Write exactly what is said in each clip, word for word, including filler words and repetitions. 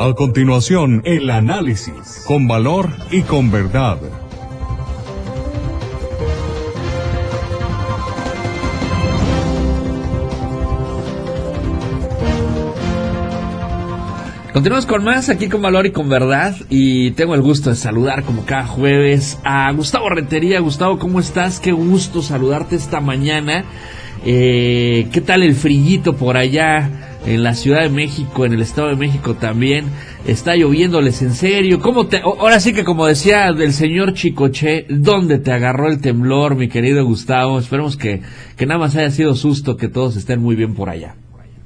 A continuación, el análisis, con valor y con verdad. Continuamos con más aquí con Valor y con Verdad, y tengo el gusto de saludar como cada jueves a Gustavo Rentería. Gustavo, ¿cómo estás? Qué gusto saludarte esta mañana. Eh, ¿Qué tal el frillito por allá en la Ciudad de México, en el Estado de México también? Está lloviéndoles en serio. ¿Cómo te, ahora sí que como decía del señor Chicoche, ¿dónde te agarró el temblor, mi querido Gustavo? Esperemos que, que nada más haya sido susto, que todos estén muy bien por allá.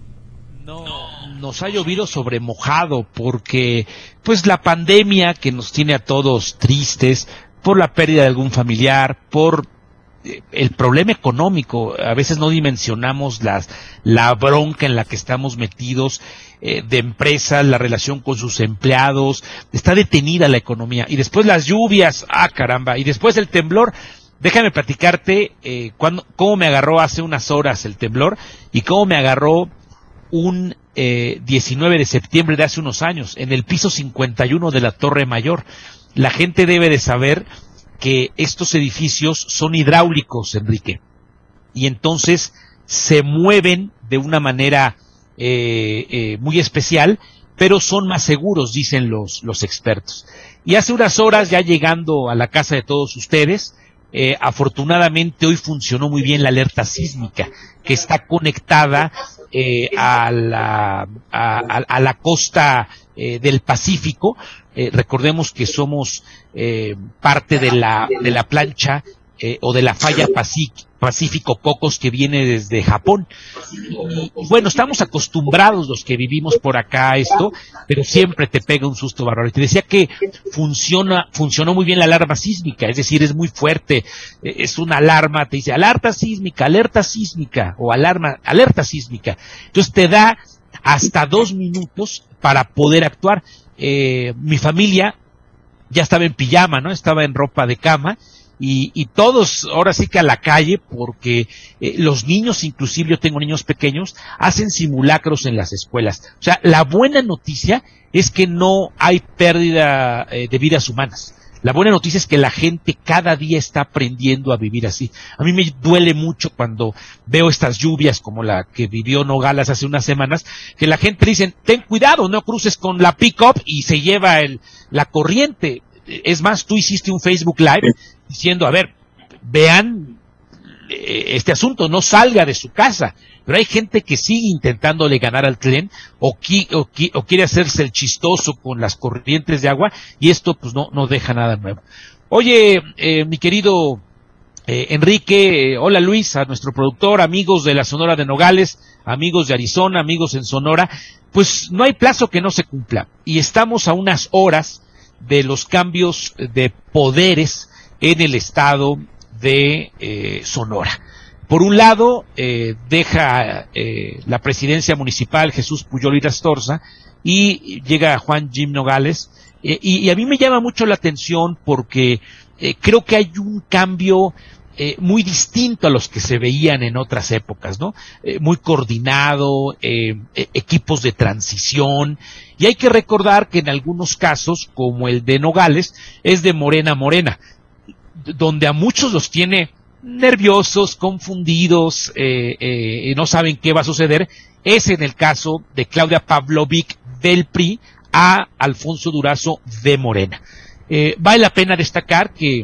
Nos ha llovido sobre mojado porque pues la pandemia que nos tiene a todos tristes por la pérdida de algún familiar, por eh, el problema económico. A veces no dimensionamos las, la bronca en la que estamos metidos, eh, de empresas, la relación con sus empleados, está detenida la economía. Y después las lluvias, ah caramba, y después el temblor. Déjame platicarte eh, cuando, cómo me agarró hace unas horas el temblor y cómo me agarró un eh, diecinueve de septiembre de hace unos años, en el piso cincuenta y uno de la Torre Mayor. La gente debe de saber que estos edificios son hidráulicos, Enrique, y entonces se mueven de una manera eh, eh, muy especial, pero son más seguros, dicen los, los expertos. Y hace unas horas, ya llegando a la casa de todos ustedes, Eh, afortunadamente hoy funcionó muy bien la alerta sísmica, que está conectada eh, a, la, a, a la costa eh, del Pacífico. Eh, recordemos que somos eh, parte de la, de la plancha eh, o de la falla Pacífico Cocos, que viene desde Japón. Y, y bueno, estamos acostumbrados los que vivimos por acá a esto, pero siempre te pega un susto bárbaro. Y te decía que funciona, funcionó muy bien la alarma sísmica, es decir, es muy fuerte, eh, es una alarma, te dice alerta sísmica, alerta sísmica, o alarma, alerta sísmica. Entonces te da hasta dos minutos para poder actuar. Eh, mi familia ya estaba en pijama, ¿no? Estaba en ropa de cama. Y, y todos ahora sí que a la calle, porque eh, los niños, inclusive yo tengo niños pequeños, hacen simulacros en las escuelas. O sea, la buena noticia es que no hay pérdida eh, de vidas humanas. La buena noticia es que la gente cada día está aprendiendo a vivir así. A mí me duele mucho cuando veo estas lluvias como la que vivió Nogales hace unas semanas, que la gente dice, ten cuidado, no cruces con la pick-up y se lleva el, la corriente. Es más, tú hiciste un Facebook Live diciendo, a ver, vean este asunto, no salga de su casa. Pero hay gente que sigue intentándole ganar al tren o, qui, o, qui, o quiere hacerse el chistoso con las corrientes de agua, y esto pues no, no deja nada nuevo. Oye, eh, mi querido eh, Enrique, eh, hola Luis, a nuestro productor, amigos de la Sonora de Nogales, amigos de Arizona, amigos en Sonora, pues no hay plazo que no se cumpla, y estamos a unas horas de los cambios de poderes en el estado de eh, Sonora. Por un lado, eh, deja eh, la presidencia municipal Jesús Puyol y Astorza y llega Juan Jim Nogales, eh, y, y a mí me llama mucho la atención porque eh, creo que hay un cambio eh, muy distinto a los que se veían en otras épocas, ¿no? Eh, muy coordinado, eh, eh, equipos de transición, y hay que recordar que en algunos casos, como el de Nogales, es de Morena a Morena, donde a muchos los tiene nerviosos, confundidos, eh, eh, no saben qué va a suceder. Es en el caso de Claudia Pavlovic del P R I a Alfonso Durazo de Morena. Eh, vale la pena destacar que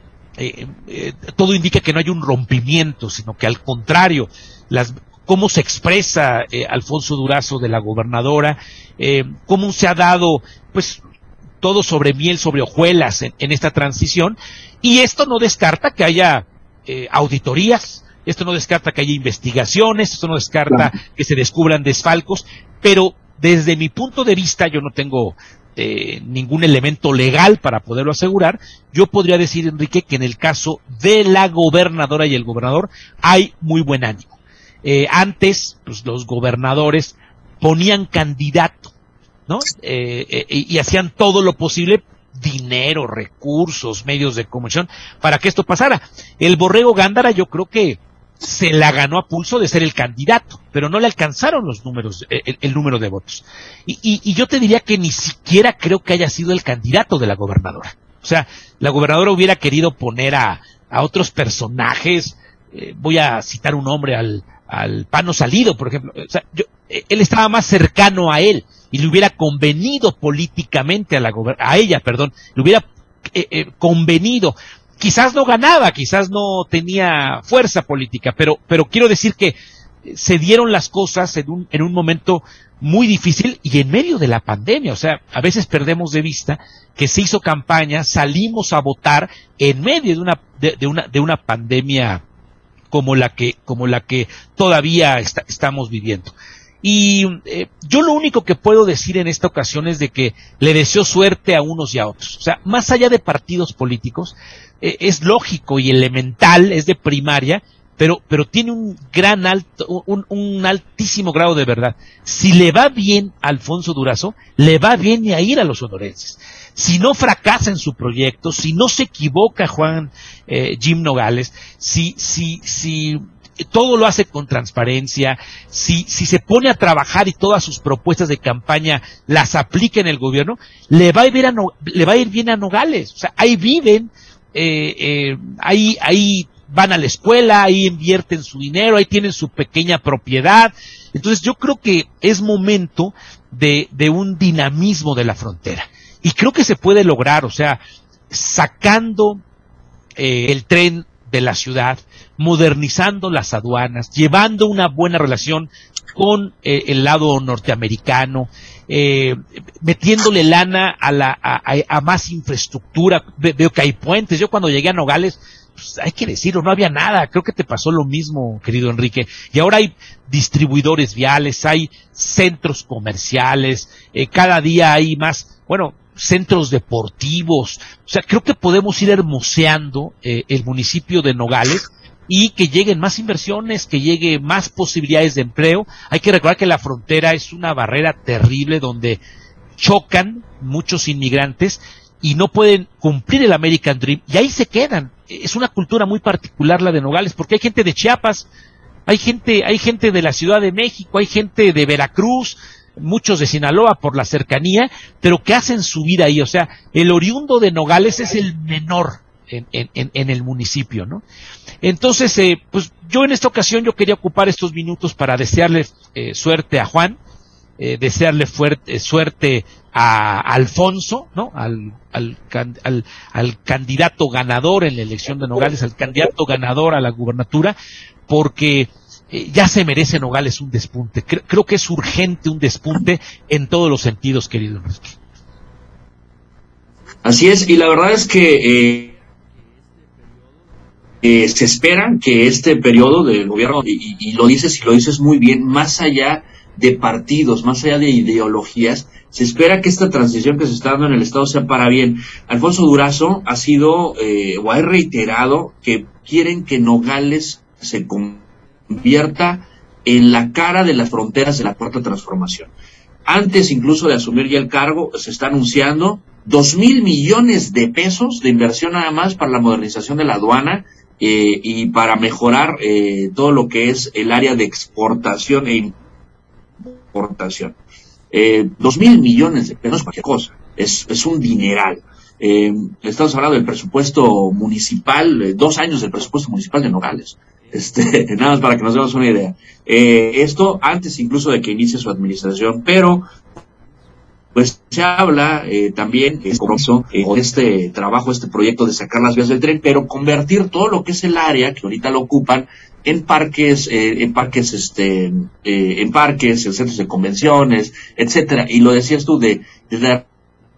eh, eh, todo indica que no hay un rompimiento, sino que al contrario, las, cómo se expresa eh, Alfonso Durazo de la gobernadora, eh, cómo se ha dado, pues, todo sobre miel, sobre hojuelas en, en esta transición, y esto no descarta que haya eh, auditorías, esto no descarta que haya investigaciones, esto no descarta que se descubran desfalcos, pero desde mi punto de vista, yo no tengo eh, ningún elemento legal para poderlo asegurar, yo podría decir, Enrique, que en el caso de la gobernadora y el gobernador hay muy buen ánimo. Eh, antes, pues, los gobernadores ponían candidato, ¿no? Eh, eh, y hacían todo lo posible, dinero, recursos, medios de comunicación, para que esto pasara. El Borrego Gándara, yo creo que se la ganó a pulso de ser el candidato, pero no le alcanzaron los números, el, el número de votos. Y, y, y yo te diría que ni siquiera creo que haya sido el candidato de la gobernadora. O sea, la gobernadora hubiera querido poner a, a otros personajes, eh, voy a citar un nombre, al, al Pano Salido, por ejemplo. O sea, yo, él estaba más cercano a él y le hubiera convenido políticamente a la gober- a ella, perdón, le hubiera eh, eh, convenido. Quizás no ganaba, quizás no tenía fuerza política, pero, pero quiero decir que se dieron las cosas en un, en un momento muy difícil y en medio de la pandemia. O sea, a veces perdemos de vista que se hizo campaña, salimos a votar en medio de una, de, de una, de una pandemia como la que, como la que todavía está, estamos viviendo. Y eh, yo lo único que puedo decir en esta ocasión es de que le deseo suerte a unos y a otros. O sea, más allá de partidos políticos, eh, es lógico y elemental, es de primaria, pero, pero tiene un gran alto, un, un altísimo grado de verdad. Si le va bien a Alfonso Durazo, le va bien a ir a los sonorenses. Si no fracasa en su proyecto, si no se equivoca Juan eh, Jim Nogales, si, si, si todo lo hace con transparencia, si, si se pone a trabajar y todas sus propuestas de campaña las aplica en el gobierno, le va a ir bien a, no, le va a ir bien a Nogales. O sea, ahí viven, eh, eh, ahí, ahí van a la escuela, ahí invierten su dinero, ahí tienen su pequeña propiedad. Entonces yo creo que es momento de, de un dinamismo de la frontera. Y creo que se puede lograr, o sea, sacando eh, el tren de la ciudad, modernizando las aduanas, llevando una buena relación con eh, el lado norteamericano, eh, metiéndole lana a, la, a, a más infraestructura. Veo que hay puentes. Yo cuando llegué a Nogales, pues, hay que decirlo, no había nada. Creo que te pasó lo mismo, querido Enrique. Y ahora hay distribuidores viales, hay centros comerciales, eh, cada día hay más, bueno, centros deportivos. O sea, creo que podemos ir hermoseando eh, el municipio de Nogales y que lleguen más inversiones, que llegue más posibilidades de empleo. Hay que recordar que la frontera es una barrera terrible donde chocan muchos inmigrantes y no pueden cumplir el American Dream, y ahí se quedan. Es una cultura muy particular la de Nogales, porque hay gente de Chiapas, hay gente, hay gente de la Ciudad de México, hay gente de Veracruz, muchos de Sinaloa por la cercanía, pero que hacen su vida ahí. O sea, el oriundo de Nogales es el menor en, en, en el municipio, ¿no? Entonces, eh, pues yo en esta ocasión yo quería ocupar estos minutos para desearle eh, suerte a Juan, eh, desearle fuerte, suerte a, a Alfonso, ¿no? Al, al, al, al candidato ganador en la elección de Nogales, al candidato ganador a la gubernatura, porque eh, ya se merece Nogales un despunte. Creo, creo que es urgente un despunte en todos los sentidos, querido Enrique. Así es, y la verdad es que eh, eh, se espera que este periodo del gobierno, y, y, y lo dices y lo dices muy bien, más allá de partidos, más allá de ideologías, se espera que esta transición que se está dando en el Estado sea para bien. Alfonso Durazo ha sido, eh, o ha reiterado, que quieren que Nogales se convierta en la cara de las fronteras de la Cuarta Transformación. Antes incluso de asumir ya el cargo, se está anunciando dos mil millones de pesos de inversión nada más para la modernización de la aduana eh, y para mejorar eh, todo lo que es el área de exportación e importación. Eh, dos mil millones de pesos, cualquier cosa, es, es un dineral. Eh, estamos hablando del presupuesto municipal, eh, dos años del presupuesto municipal de Nogales. Este, nada más para que nos demos una idea. Eh, esto antes incluso de que inicie su administración, pero pues se habla eh, también eh, compromiso, eh, con este trabajo, este proyecto de sacar las vías del tren, pero convertir todo lo que es el área que ahorita lo ocupan en parques, eh, en parques, este, eh, en parques, en centros de convenciones, etcétera. Y lo decías tú de, de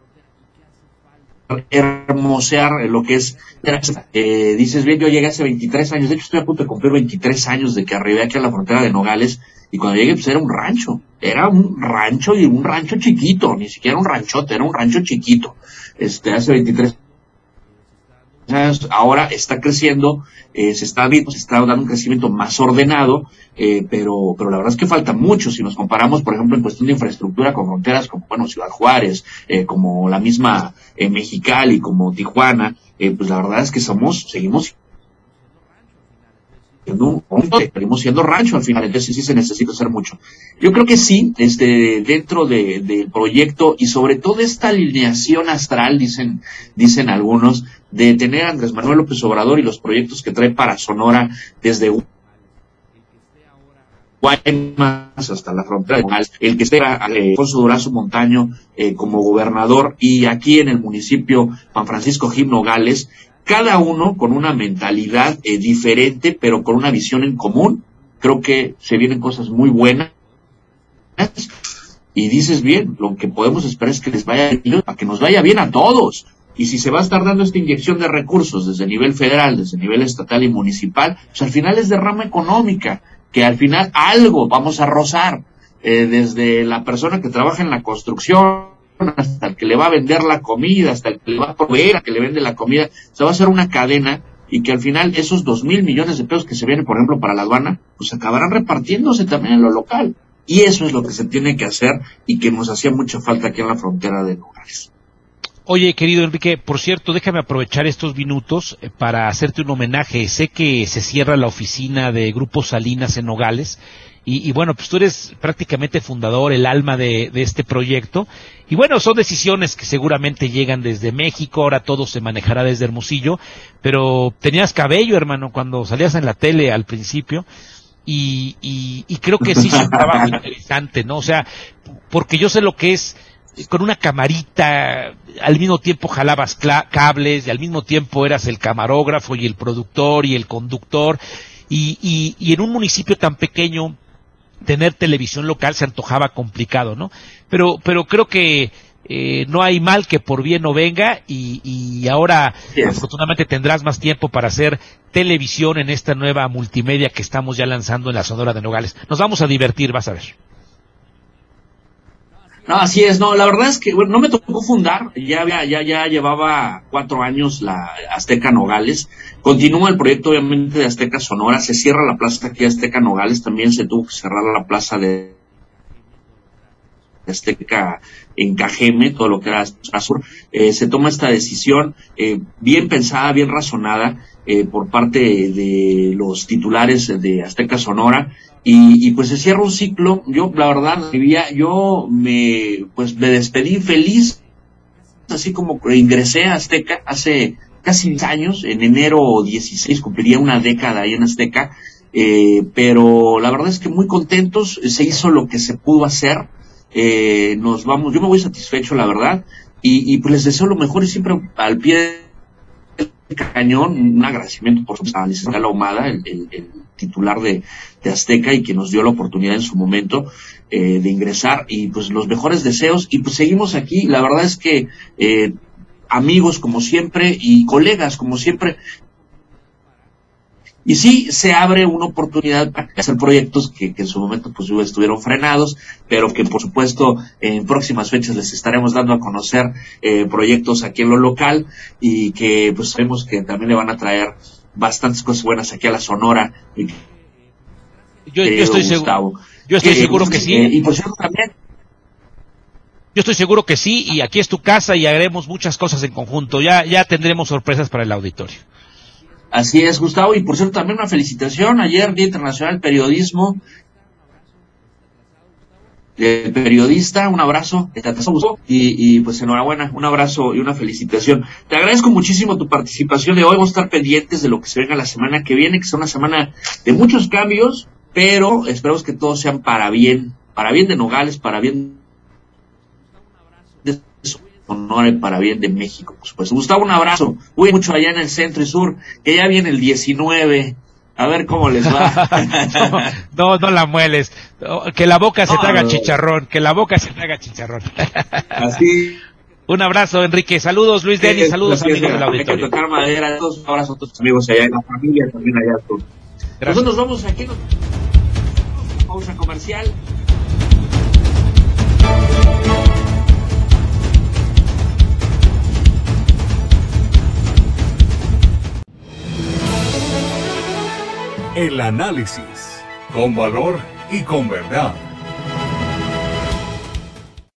hermosear lo que es, eh, dices bien, yo llegué hace veintitrés años, de hecho estoy a punto de cumplir veintitrés años de que arribé aquí a la frontera de Nogales, y cuando llegué pues era un rancho, era un rancho y un rancho chiquito, ni siquiera un ranchote, era un rancho chiquito, este, hace veintitrés años, ahora está creciendo, eh, se está viendo, se está dando un crecimiento más ordenado, eh, pero, pero la verdad es que falta mucho si nos comparamos, por ejemplo, en cuestión de infraestructura con fronteras como, bueno, Ciudad Juárez, eh, como la misma eh, Mexicali, como Tijuana, eh, pues la verdad es que somos, seguimos no, seguimos siendo rancho al final, entonces sí se necesita hacer mucho. Yo creo que sí, este, dentro de, del proyecto y sobre todo esta alineación astral, dicen, dicen algunos, de tener a Andrés Manuel López Obrador y los proyectos que trae para Sonora desde Guaymas hasta la frontera de Nogales, el que esté eh, Alfonso Durazo Montaño eh, como gobernador y aquí en el municipio Juan Francisco Gil Nogales, cada uno con una mentalidad eh, diferente, pero con una visión en común. Creo que se vienen cosas muy buenas. Y dices bien, lo que podemos esperar es que les vaya bien, para que nos vaya bien a todos. Y si se va a estar dando esta inyección de recursos desde el nivel federal, desde el nivel estatal y municipal, pues al final es de rama económica, que al final algo vamos a rozar, eh, desde la persona que trabaja en la construcción, hasta el que le va a vender la comida, hasta el que le va a proveer, a que le vende la comida. Se va a hacer una cadena y que al final esos dos mil millones de pesos que se vienen, por ejemplo, para la aduana, pues acabarán repartiéndose también en lo local. Y eso es lo que se tiene que hacer y que nos hacía mucha falta aquí en la frontera de Nogales. Oye, querido Enrique, por cierto, déjame aprovechar estos minutos para hacerte un homenaje. Sé que se cierra la oficina de Grupo Salinas en Nogales. Y, y bueno, pues tú eres prácticamente fundador, el alma de, de este proyecto. Y bueno, son decisiones que seguramente llegan desde México, ahora todo se manejará desde Hermosillo, pero tenías cabello, hermano, cuando salías en la tele al principio. Y, y, y creo que sí es un trabajo interesante, ¿no? O sea, porque yo sé lo que es, con una camarita, al mismo tiempo jalabas cla- cables, y al mismo tiempo eras el camarógrafo y el productor y el conductor. Y, y, y en un municipio tan pequeño, tener televisión local se antojaba complicado, ¿no? Pero, pero creo que eh, no hay mal que por bien no venga y, y ahora yes. afortunadamente tendrás más tiempo para hacer televisión en esta nueva multimedia que estamos ya lanzando en la Sonora de Nogales. Nos vamos a divertir, vas a ver. No, así es, no, la verdad es que, bueno, no me tocó fundar, ya había, ya, ya llevaba cuatro años la Azteca Nogales, continúa el proyecto obviamente de Azteca Sonora, se cierra la plaza aquí de Azteca Nogales, también se tuvo que cerrar la plaza de Azteca en Cajeme, todo lo que era Sur, eh, se toma esta decisión eh, bien pensada, bien razonada eh, por parte de los titulares de Azteca Sonora. Y, y pues se cierra un ciclo. Yo la verdad vivía, yo me pues me despedí feliz, así como ingresé a Azteca hace casi diez años, en enero dieciséis cumpliría una década ahí en Azteca, eh, pero la verdad es que muy contentos, se hizo lo que se pudo hacer, eh, nos vamos, yo me voy satisfecho la verdad, y, y pues les deseo lo mejor y siempre al pie del cañón, un agradecimiento por supuesto a la licenciada Ahumada, el, el, el titular de, de Azteca y que nos dio la oportunidad en su momento eh, de ingresar y pues los mejores deseos y pues seguimos aquí, la verdad es que eh, amigos como siempre y colegas como siempre y sí se abre una oportunidad para hacer proyectos que, que en su momento pues estuvieron frenados, pero que por supuesto en próximas fechas les estaremos dando a conocer eh, proyectos aquí en lo local y que pues sabemos que también le van a traer bastantes cosas buenas aquí a la Sonora. Y, yo, yo estoy seguro, yo estoy que, seguro pues, que sí. Eh, y por cierto también. Yo estoy seguro que sí, y aquí es tu casa y haremos muchas cosas en conjunto. Ya, ya tendremos sorpresas para el auditorio. Así es, Gustavo, y por cierto también una felicitación, ayer Día Internacional del Periodismo, el periodista, un abrazo, y, y pues enhorabuena, un abrazo y una felicitación. Te agradezco muchísimo tu participación de hoy, vamos a estar pendientes de lo que se venga la semana que viene, que sea una semana de muchos cambios, pero esperamos que todos sean para bien, para bien de Nogales, para bien de Sonora y para bien de México, por supuesto. Gustavo, un abrazo, muy mucho allá en el centro y sur, que ya viene el diecinueve. A ver cómo les va. no, no, no la mueles. Que la boca se no, traga no. chicharrón. Que la boca se traga chicharrón. Así. Un abrazo, Enrique. Saludos, Luis Denis. Eh, saludos, amigos del auditorio. Hay que tocar madera. Todos, un abrazo a todos tus amigos allá en la familia, también allá. Todos. Nosotros vamos aquí. Nos... Pausa comercial. El análisis, con valor y con verdad.